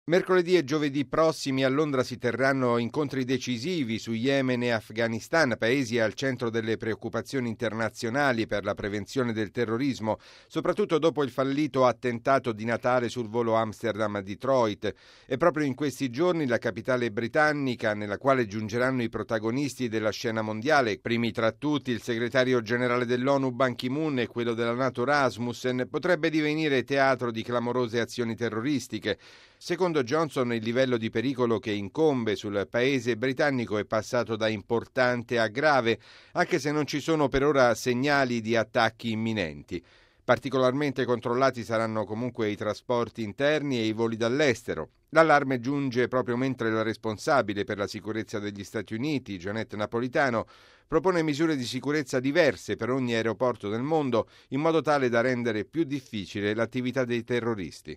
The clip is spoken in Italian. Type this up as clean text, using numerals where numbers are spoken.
Mercoledì e giovedì prossimi a Londra si terranno incontri decisivi su Yemen e Afghanistan, paesi al centro delle preoccupazioni internazionali per la prevenzione del terrorismo, soprattutto dopo il fallito attentato di Natale sul volo Amsterdam-Detroit. E proprio in questi giorni la capitale britannica, nella quale giungeranno i protagonisti della scena mondiale, primi tra tutti il segretario generale dell'ONU Ban Ki-moon e quello della NATO Rasmussen, potrebbe divenire teatro di clamorose azioni terroristiche. Secondo Johnson, il livello di pericolo che incombe sul paese britannico è passato da importante a grave, anche se non ci sono per ora segnali di attacchi imminenti. Particolarmente controllati saranno comunque i trasporti interni e i voli dall'estero. L'allarme giunge proprio mentre la responsabile per la sicurezza degli Stati Uniti, Janet Napolitano, propone misure di sicurezza diverse per ogni aeroporto del mondo in modo tale da rendere più difficile l'attività dei terroristi.